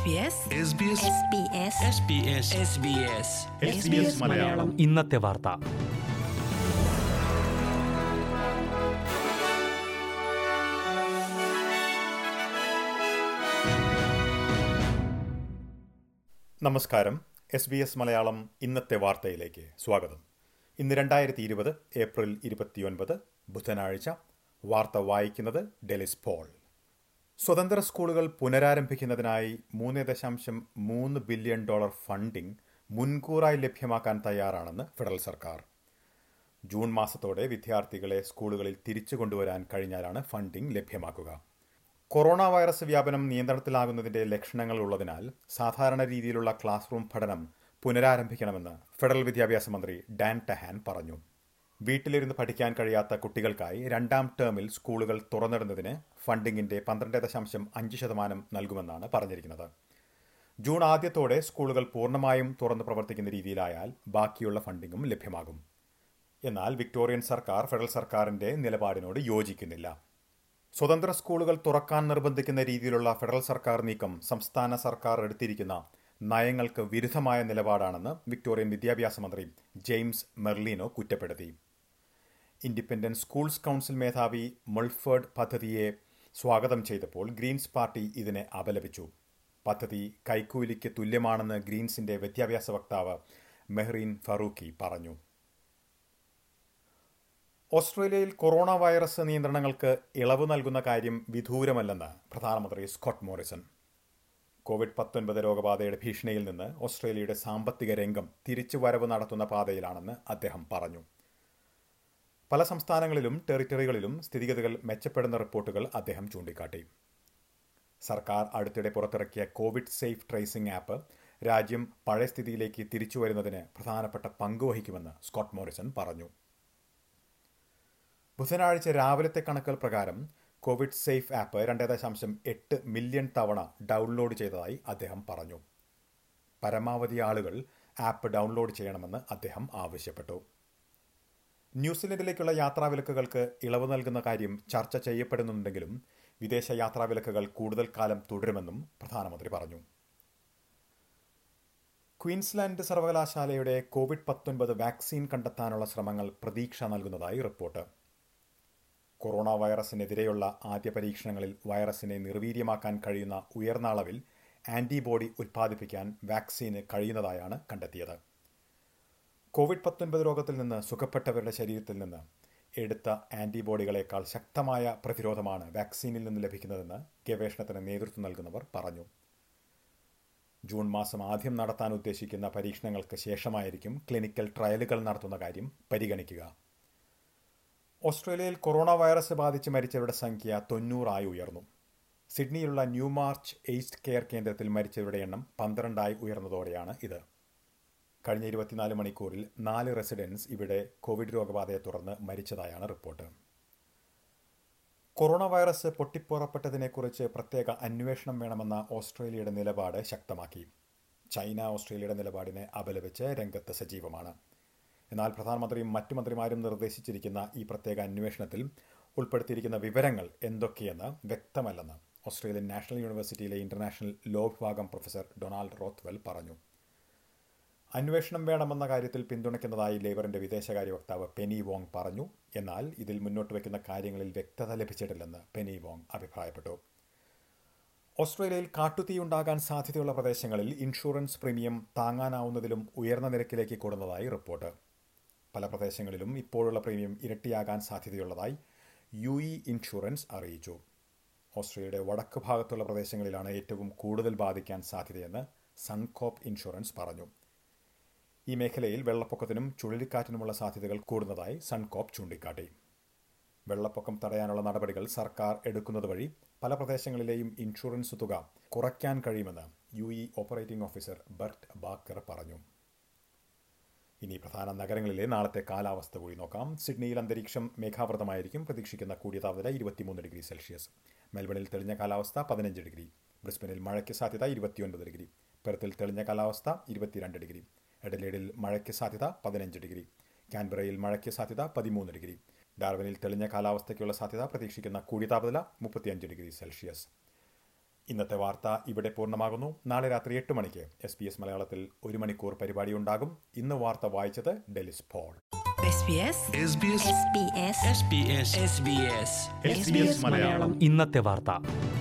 മലയാളം ഇന്നത്തെ വാർത്ത. നമസ്കാരം. SBS മലയാളം ഇന്നത്തെ വാർത്തയിലേക്ക് സ്വാഗതം. ഇന്ന് 2020 ഏപ്രിൽ 29 ബുധനാഴ്ച. വാർത്ത വായിക്കുന്നത് ഡെലിസ് പോൾ. സ്വതന്ത്ര സ്കൂളുകൾ പുനരാരംഭിക്കുന്നതിനായി $3.3 ബില്യൺ ഫണ്ടിംഗ് മുൻകൂറായി ലഭ്യമാക്കാൻ തയ്യാറാണെന്ന് ഫെഡറൽ സർക്കാർ. ജൂൺ മാസത്തോടെ വിദ്യാർത്ഥികളെ സ്കൂളുകളിൽ തിരിച്ചു കൊണ്ടുവരാൻ കഴിഞ്ഞാലാണ് ഫണ്ടിംഗ് ലഭ്യമാക്കുക. കൊറോണ വൈറസ് വ്യാപനം നിയന്ത്രണത്തിലാകുന്നതിന്റെ ലക്ഷണങ്ങൾ ഉള്ളതിനാൽ സാധാരണ രീതിയിലുള്ള ക്ലാസ് റൂം പഠനം പുനരാരംഭിക്കണമെന്ന് ഫെഡറൽ വിദ്യാഭ്യാസ മന്ത്രി ഡാൻ ടെഹാൻ പറഞ്ഞു. വീട്ടിലിരുന്ന് പഠിക്കാൻ കഴിയാത്ത കുട്ടികൾക്കായി രണ്ടാം ടേമിൽ സ്കൂളുകൾ തുറന്നിടുന്നതിന് ഫണ്ടിങ്ങിന്റെ 12.5% നൽകുമെന്നാണ് പറഞ്ഞിരിക്കുന്നത്. ജൂൺ ആദ്യത്തോടെ സ്കൂളുകൾ പൂർണ്ണമായും തുറന്നു പ്രവർത്തിക്കുന്ന രീതിയിലായാൽ ബാക്കിയുള്ള ഫണ്ടിങ്ങും ലഭ്യമാകും. എന്നാൽ വിക്ടോറിയൻ സർക്കാർ ഫെഡറൽ സർക്കാരിന്റെ നിലപാടിനോട് യോജിക്കുന്നില്ല. സ്വതന്ത്ര സ്കൂളുകൾ തുറക്കാൻ നിർബന്ധിക്കുന്ന രീതിയിലുള്ള ഫെഡറൽ സർക്കാർ നീക്കം സംസ്ഥാന സർക്കാർ എടുത്തിരിക്കുന്ന നയങ്ങൾക്ക് വിരുദ്ധമായ നിലപാടാണെന്ന് വിക്ടോറിയൻ വിദ്യാഭ്യാസ മന്ത്രി ജെയിംസ് മെർലിനോ കുറ്റപ്പെടുത്തി. ഇൻഡിപെൻഡന്റ് സ്കൂൾസ് കൗൺസിൽ മേധാവി മുൾഫേർഡ് പദ്ധതിയെ സ്വാഗതം ചെയ്തപ്പോൾ ഗ്രീൻസ് പാർട്ടി ഇതിനെ അപലപിച്ചു. പദ്ധതി കൈക്കൂലിക്ക് തുല്യമാണെന്ന് ഗ്രീൻസിന്റെ വിദ്യാഭ്യാസ വക്താവ് മെഹ്റീൻ ഫറൂഖി പറഞ്ഞു. ഓസ്ട്രേലിയയിൽ കൊറോണ വൈറസ് നിയന്ത്രണങ്ങൾക്ക് ഇളവ് നൽകുന്ന കാര്യം വിദൂരമല്ലെന്ന് പ്രധാനമന്ത്രി സ്കോട്ട് മോറിസൺ. COVID-19 രോഗബാധയുടെ ഭീഷണിയിൽ നിന്ന് ഓസ്ട്രേലിയയുടെ സാമ്പത്തിക രംഗം തിരിച്ചുവരവ് നടത്തുന്ന പാതയിലാണെന്ന് അദ്ദേഹം പറഞ്ഞു. പല സംസ്ഥാനങ്ങളിലും ടെറിട്ടറികളിലും സ്ഥിതിഗതികൾ മെച്ചപ്പെടുന്ന റിപ്പോർട്ടുകൾ അദ്ദേഹം ചൂണ്ടിക്കാട്ടി. സർക്കാർ അടുത്തിടെ പുറത്തിറക്കിയ കോവിഡ് സേഫ് ട്രേസിംഗ് ആപ്പ് രാജ്യം പഴയ സ്ഥിതിയിലേക്ക് തിരിച്ചുവരുന്നതിന് പ്രധാനപ്പെട്ട പങ്കുവഹിക്കുമെന്ന് സ്കോട്ട് മോറിസൺ പറഞ്ഞു. ബുധനാഴ്ച രാവിലത്തെ കണക്കുകൾ പ്രകാരം കോവിഡ് സേഫ് ആപ്പ് 2.8 മില്യൺ തവണ ഡൗൺലോഡ് ചെയ്തതായി അദ്ദേഹം പറഞ്ഞു. പരമാവധി ആളുകൾ ആപ്പ് ഡൗൺലോഡ് ചെയ്യണമെന്ന് അദ്ദേഹം ആവശ്യപ്പെട്ടു. ന്യൂസിലൻഡിലേക്കുള്ള യാത്രാവിലക്കുകൾക്ക് ഇളവ് നൽകുന്ന കാര്യം ചർച്ച ചെയ്യപ്പെടുന്നുണ്ടെങ്കിലും വിദേശ യാത്രാവിലക്കുകൾ കൂടുതൽ കാലം തുടരുമെന്നും പ്രധാനമന്ത്രി പറഞ്ഞു. ക്വീൻസ്ലാൻഡ് സർവകലാശാലയുടെ COVID-19 വാക്സിൻ കണ്ടെത്താനുള്ള ശ്രമങ്ങൾ പ്രതീക്ഷ നൽകുന്നതായി റിപ്പോർട്ട്. കൊറോണ വൈറസിനെതിരെയുള്ള ആദ്യ പരീക്ഷണങ്ങളിൽ വൈറസിനെ നിർവീര്യമാക്കാൻ കഴിയുന്ന ഉയർന്ന അളവിൽ ആന്റിബോഡി ഉത്പാദിപ്പിക്കാൻ വാക്സിന് കഴിയുന്നതായാണ് കണ്ടെത്തിയത്. COVID-19 രോഗത്തിൽ നിന്ന് സുഖപ്പെട്ടവരുടെ ശരീരത്തിൽ നിന്ന് എടുത്ത ആന്റിബോഡികളെക്കാൾ ശക്തമായ പ്രതിരോധമാണ് വാക്സിനിൽ നിന്ന് ലഭിക്കുന്നതെന്ന് ഗവേഷണത്തിന് നേതൃത്വം നൽകുന്നവർ പറഞ്ഞു. ജൂൺ മാസം ആദ്യം നടത്താൻ ഉദ്ദേശിക്കുന്ന പരീക്ഷണങ്ങൾക്ക് ശേഷമായിരിക്കും ക്ലിനിക്കൽ ട്രയലുകൾ നടത്തുന്ന കാര്യം പരിഗണിക്കുക. ഓസ്ട്രേലിയയിൽ കൊറോണ വൈറസ് ബാധിച്ച് മരിച്ചവരുടെ സംഖ്യ 90 ഉയർന്നു. സിഡ്നിയിലുള്ള ന്യൂ മാർച്ച് ഏജ്ഡ് കെയർ കേന്ദ്രത്തിൽ മരിച്ചവരുടെ എണ്ണം 12 ഉയർന്നതോടെയാണ് ഇത്. കഴിഞ്ഞ 24 മണിക്കൂറിൽ 4 റെസിഡൻസ് ഇവിടെ കോവിഡ് രോഗബാധയെ തുടർന്ന് മരിച്ചതായാണ് റിപ്പോർട്ട്. കൊറോണ വൈറസ് പൊട്ടിപ്പുറപ്പെട്ടതിനെക്കുറിച്ച് പ്രത്യേക അന്വേഷണം വേണമെന്ന ഓസ്ട്രേലിയയുടെ നിലപാട് ശക്തമാക്കി. ചൈന ഓസ്ട്രേലിയയുടെ നിലപാടിനെ അപലപിച്ച് രംഗത്ത് സജീവമാണ്. എന്നാൽ പ്രധാനമന്ത്രിയും മറ്റു മന്ത്രിമാരും നിർദ്ദേശിച്ചിരിക്കുന്ന ഈ പ്രത്യേക അന്വേഷണത്തിൽ ഉൾപ്പെടുത്തിയിരിക്കുന്ന വിവരങ്ങൾ എന്തൊക്കെയെന്ന് വ്യക്തമല്ലെന്ന് ഓസ്ട്രേലിയൻ നാഷണൽ യൂണിവേഴ്സിറ്റിയിലെ ഇന്റർനാഷണൽ ലോ വിഭാഗം പ്രൊഫസർ ഡൊണാൾഡ് റോത്ത്വെൽ പറഞ്ഞു. അന്വേഷണം വേണമെന്ന കാര്യത്തിൽ പിന്തുണയ്ക്കുന്നതായി ലേബറിന്റെ വിദേശകാര്യ വക്താവ് പെനി വോങ് പറഞ്ഞു. എന്നാൽ ഇതിൽ മുന്നോട്ട് വയ്ക്കുന്ന കാര്യങ്ങളിൽ വ്യക്തത ലഭിച്ചിട്ടില്ലെന്ന് പെനി വോങ് അഭിപ്രായപ്പെട്ടു. ഓസ്ട്രേലിയയിൽ കാട്ടുതീയുണ്ടാകാൻ സാധ്യതയുള്ള പ്രദേശങ്ങളിൽ ഇൻഷുറൻസ് പ്രീമിയം താങ്ങാനാവുന്നതിലും ഉയർന്ന നിരക്കിലേക്ക് കൂടുന്നതായി റിപ്പോർട്ട്. പല പ്രദേശങ്ങളിലും ഇപ്പോഴുള്ള പ്രീമിയം ഇരട്ടിയാകാൻ സാധ്യതയുള്ളതായി UE ഇൻഷുറൻസ് അറിയിച്ചു. ഓസ്ട്രേലിയയുടെ വടക്ക് ഭാഗത്തുള്ള പ്രദേശങ്ങളിലാണ് ഏറ്റവും കൂടുതൽ ബാധിക്കാൻ സാധ്യതയെന്ന് സൺകോപ്പ് ഇൻഷുറൻസ് പറഞ്ഞു. ഈ മേഖലയിൽ വെള്ളപ്പൊക്കത്തിനും ചുഴലിക്കാറ്റിനുമുള്ള സാധ്യതകൾ കൂടുന്നതായി സൺകോപ്പ് ചൂണ്ടിക്കാട്ടി. വെള്ളപ്പൊക്കം തടയാനുള്ള നടപടികൾ സർക്കാർ എടുക്കുന്നത് വഴി പല പ്രദേശങ്ങളിലെയും ഇൻഷുറൻസ് തുക കുറയ്ക്കാൻ കഴിയുമെന്ന് UE operating officer Burt Baker പറഞ്ഞു. ഇനി പ്രധാന നഗരങ്ങളിലെ നാളത്തെ കാലാവസ്ഥ കൂടി നോക്കാം. സിഡ്നിയിൽ അന്തരീക്ഷം മേഘാവൃതമായിരിക്കും. പ്രതീക്ഷിക്കുന്ന കൂടിയ താപനില 23 ഡിഗ്രി സെൽഷ്യസ്. മെൽബണിൽ തെളിഞ്ഞ കാലാവസ്ഥ 15 ഡിഗ്രി. ബ്രിസ്ബനിൽ മഴയ്ക്ക് സാധ്യത 29 ഡിഗ്രി. പെർത്തിൽ തെളിഞ്ഞ കാലാവസ്ഥ 22 ഡിഗ്രി. എഡലേഡിൽ മഴയ്ക്ക് സാധ്യത 15 ഡിഗ്രി. കാൻബറയിൽ മഴയ്ക്ക് സാധ്യത 13 ഡിഗ്രി. ഡാർവിനിൽ തെളിഞ്ഞ കാലാവസ്ഥയ്ക്കുള്ള സാധ്യത പ്രതീക്ഷിക്കുന്ന കൂടിയ താപനില 35 ഡിഗ്രി സെൽഷ്യസ്. ഇന്നത്തെ വാർത്ത ഇവിടെ പൂർണ്ണമാകുന്നു. നാളെ രാത്രി 8 മണിക്ക് SBS മലയാളത്തിൽ 1 മണിക്കൂർ പരിപാടി ഉണ്ടാകും. ഇന്ന് വാർത്ത വായിച്ചത് ഡെലിസ് പോൾ. SBS മലയാളം ഇന്നത്തെ വാർത്ത.